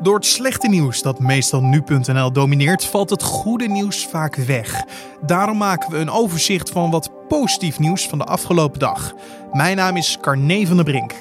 Door het slechte nieuws dat meestal nu.nl domineert, valt het goede nieuws vaak weg. Daarom maken we een overzicht van wat positief nieuws van de afgelopen dag. Mijn naam is Carne van der Brink.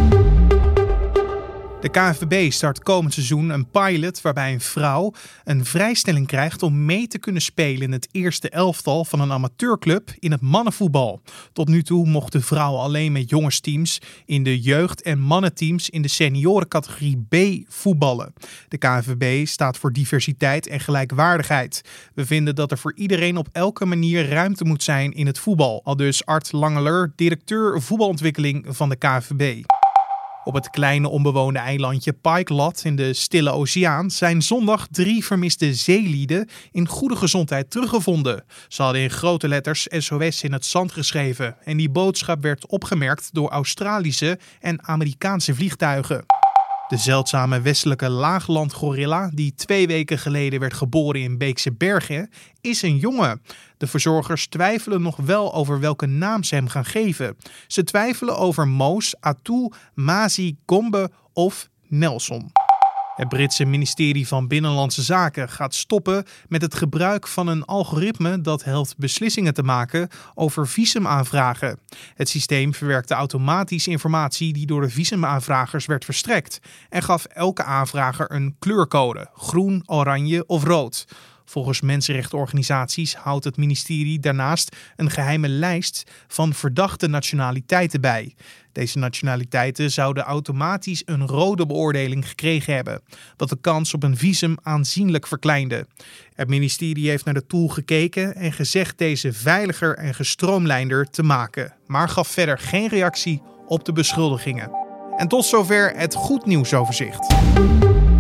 De KNVB start komend seizoen een pilot waarbij een vrouw een vrijstelling krijgt om mee te kunnen spelen in het eerste elftal van een amateurclub in het mannenvoetbal. Tot nu toe mochten vrouwen alleen met jongensteams in de jeugd- en mannenteams in de seniorencategorie B voetballen. De KNVB staat voor diversiteit en gelijkwaardigheid. We vinden dat er voor iedereen op elke manier ruimte moet zijn in het voetbal. Aldus Art Langeler, directeur voetbalontwikkeling van de KNVB. Op het kleine onbewoonde eilandje Pike-Lat in de Stille Oceaan zijn zondag 3 vermiste zeelieden in goede gezondheid teruggevonden. Ze hadden in grote letters SOS in het zand geschreven en die boodschap werd opgemerkt door Australische en Amerikaanse vliegtuigen. De zeldzame westelijke laaglandgorilla, die 2 weken geleden werd geboren in Beekse Bergen, is een jongen. De verzorgers twijfelen nog wel over welke naam ze hem gaan geven. Ze twijfelen over Moos, Atul, Mazi, Gombe of Nelson. Het Britse ministerie van Binnenlandse Zaken gaat stoppen met het gebruik van een algoritme dat helpt beslissingen te maken over visumaanvragen. Het systeem verwerkte automatisch informatie die door de visumaanvragers werd verstrekt en gaf elke aanvrager een kleurcode: groen, oranje of rood. Volgens mensenrechtenorganisaties houdt het ministerie daarnaast een geheime lijst van verdachte nationaliteiten bij. Deze nationaliteiten zouden automatisch een rode beoordeling gekregen hebben, wat de kans op een visum aanzienlijk verkleinde. Het ministerie heeft naar de tool gekeken en gezegd deze veiliger en gestroomlijnder te maken, maar gaf verder geen reactie op de beschuldigingen. En tot zover het goed nieuwsoverzicht.